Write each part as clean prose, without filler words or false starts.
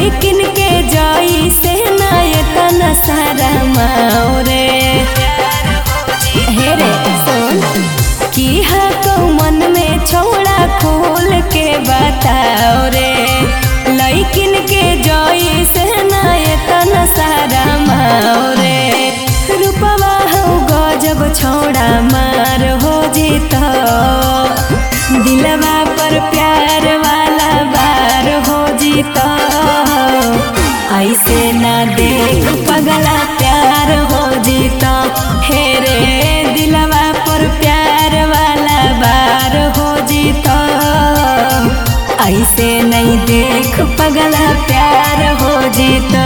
लइकिन के जई से ना इतना सारा माओ रे। हे रे सुन की हा तो मन में छोड़ा खोल के बताओ रे। लइकिन के जई से ना इतना सारा माओ रे। रूपवा हो गजब छोड़ा मार हो जीता दिलवा पर प्यार वाला बार हो जीता। ऐसे ना देख पगला प्यार हो जीता। हे रे दिलवा पर प्यार वाला बार हो जीता। ऐसे नहीं देख पगला प्यार हो जीता।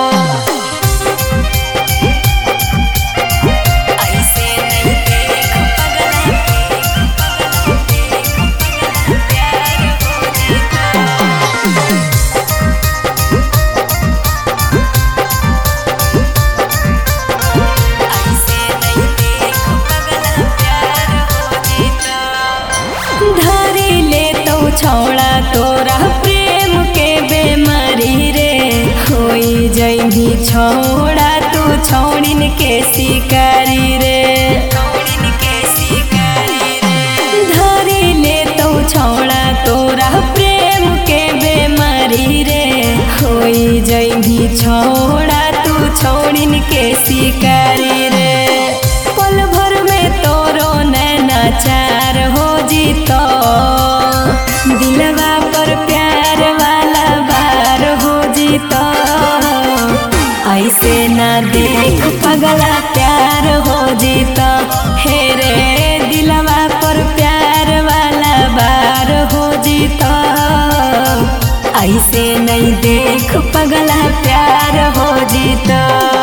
छोड़ा तोरा प्रेम के बेमारी रे। होई जइभी छोड़ा तू छोड़िन के शिकारी रे। धरी ले तो छोड़ा तोरा प्रेम के बेमारी रे। होई जइभी छोड़ा तू छोड़िन के शिकारी रे। पल भर में तोरो नैना चार हो जीतो। दिलवा पर प्यार वाला बार हो जीता। ऐसे ना देख पगला प्यार हो जीता। हे रे दिलवा पर प्यार वाला बार हो जीता। ऐसे नहीं देख पगला प्यार हो जीता।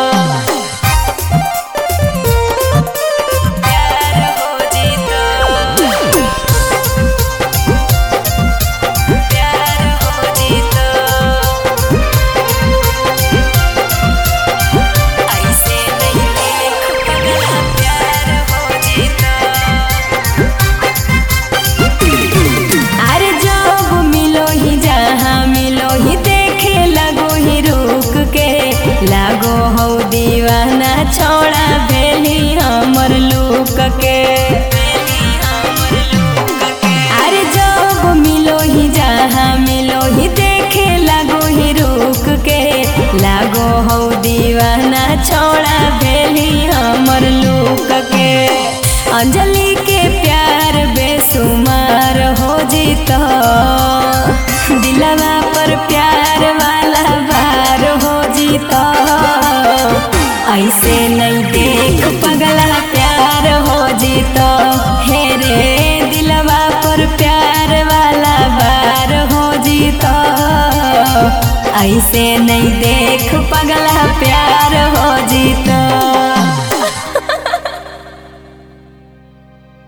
लागो हो दीवाना छोड़ा भेली हमर लूक के। अरे जब मिलो ही जहाँ मिलो ही देखे लागो ही रुक के। लागो हो दीवाना छोड़ा भेली हमर लूक के। अंजलि के प्यार बेसुमार हो जीता। दिलवा पर प्यार वाला बार हो जीता। ऐसे नहीं देख पगला प्यार हो जीता। हे रे दिलवा पर प्यार वाला बार हो जीता। ऐसे नहीं देख पगला प्यार हो जीता।